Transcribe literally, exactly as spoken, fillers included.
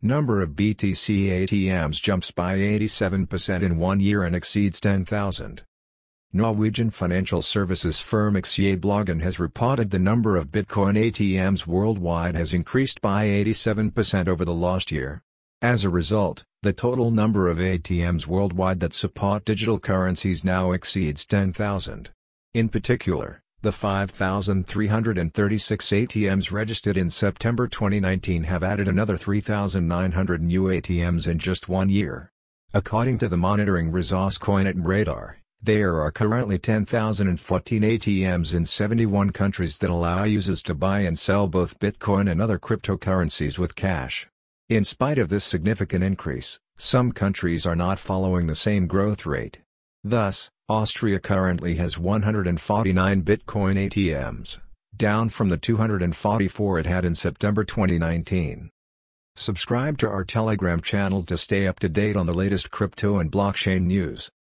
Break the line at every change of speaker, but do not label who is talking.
Number of B T C A T Ms jumps by eighty-seven percent in one year and exceeds ten thousand. Norwegian financial services firm Aksjebloggen has reported the number of Bitcoin A T Ms worldwide has increased by eighty-seven percent over the last year. As a result, the total number of A T Ms worldwide that support digital currencies now exceeds ten thousand. In particular, the five thousand three hundred thirty-six A T Ms registered in September twenty nineteen have added another three thousand nine hundred new A T Ms in just one year. According to the monitoring resource Coinradar, there are currently ten thousand fourteen A T Ms in seventy-one countries that allow users to buy and sell both Bitcoin and other cryptocurrencies with cash. In spite of this significant increase, some countries are not following the same growth rate. Thus, Austria currently has one hundred forty-nine Bitcoin A T Ms, down from the two hundred forty-four it had in September twenty nineteen. Subscribe to our Telegram channel to stay up to date on the latest crypto and blockchain news.